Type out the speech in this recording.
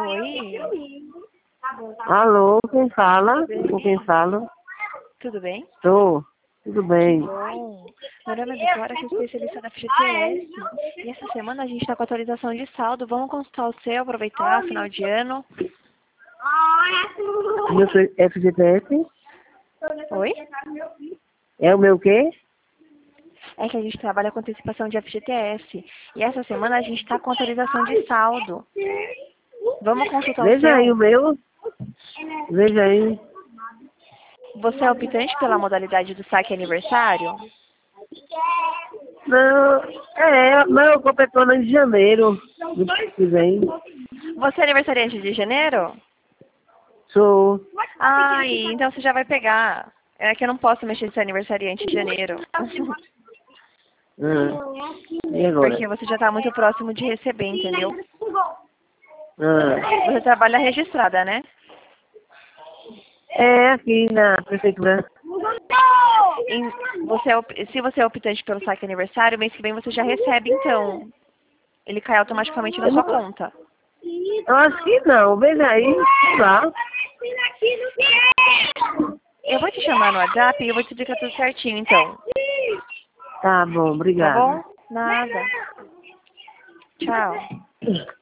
Oi, Alô, quem fala? Com quem bem? falo? Tudo bem? Tô. Tudo bem. Bom, meu nome é Vitória, sou especialista da FGTS. E essa semana a gente está com atualização de saldo. Vamos consultar o seu, aproveitar, final de ano. Meu FGTS? Oi? É o meu quê? É que a gente trabalha com antecipação de FGTS. E essa semana a gente está com atualização de saldo. Vamos consultar o Veja aí o seu? meu. Veja aí. Você é optante pela modalidade do saque aniversário? Não, mas eu completou em janeiro do ano que vem. Você é aniversariante de janeiro? Sou. Então você já vai pegar. É que eu não posso mexer se é aniversariante de janeiro. E agora? Porque você já está muito próximo de receber, entendeu? Ah, Você trabalha registrada, né? é aqui na prefeitura. Se você é optante pelo saque aniversário, mês que vem você já recebe, então. Ele cai automaticamente na Eu, sua não, conta. eu acho que não. Veja aí. Lá. Eu vou te chamar no WhatsApp e eu vou te explicar tudo certinho, então. Tá bom, Tá obrigado. bom? Nada. Tchau.